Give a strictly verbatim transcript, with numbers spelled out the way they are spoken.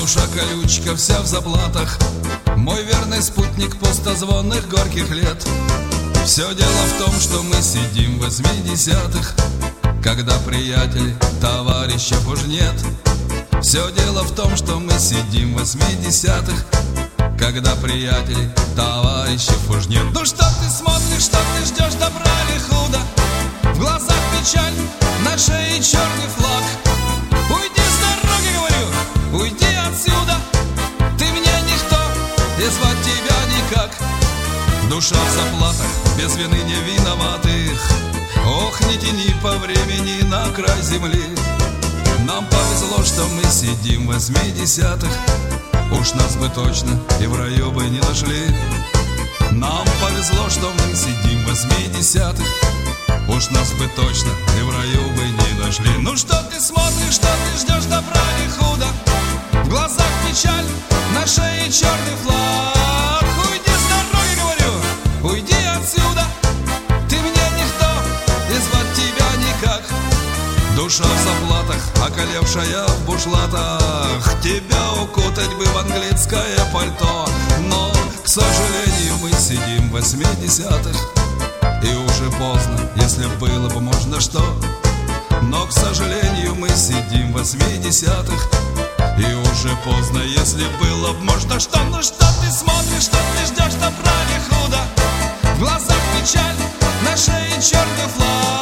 душа колючка, вся в заплатах, мой верный спутник пустозвонных горьких лет. Все дело в том, что мы сидим в восьмидесятых, когда приятелей, товарищев уж нет. Все дело в том, что мы сидим в восьмидесятых, когда приятелей, товарищев уж нет. Ну что ты смотришь, что ты ждешь, добра или худо? В глазах печаль, на шее черный флаг. Уйди с дороги, говорю, уйди отсюда. Ты мне никто, и звать тебя никак. Душа в заплатах, без вины не виноватых. Ох, не тяни по времени на край земли. Нам повезло, что мы сидим в восьмидесятых. Уж нас бы точно и в раю бы не нашли. Нам повезло, что мы сидим в восьмидесятых. Уж нас бы точно и в раю бы не нашли. Ну что ты смотришь, что ты ждешь, добра или худо? В глазах печаль, на шее черный флаг. Уйди с дороги, говорю, уйди отсюда. Ты мне никто, и звать тебя никак. Душа в заплатах, околевшая в бушлатах. Тебя укутать бы в английское пальто. Но, к сожалению, мы сидим в восьмидесятых. И уже поздно, если было бы можно что. Но, к сожалению, мы сидим в восьмидесятых. И уже поздно, если было бы можно что. Ну что ты смотришь, что ты ждешь, добра или худо? В глазах печаль, на шее черный флаг.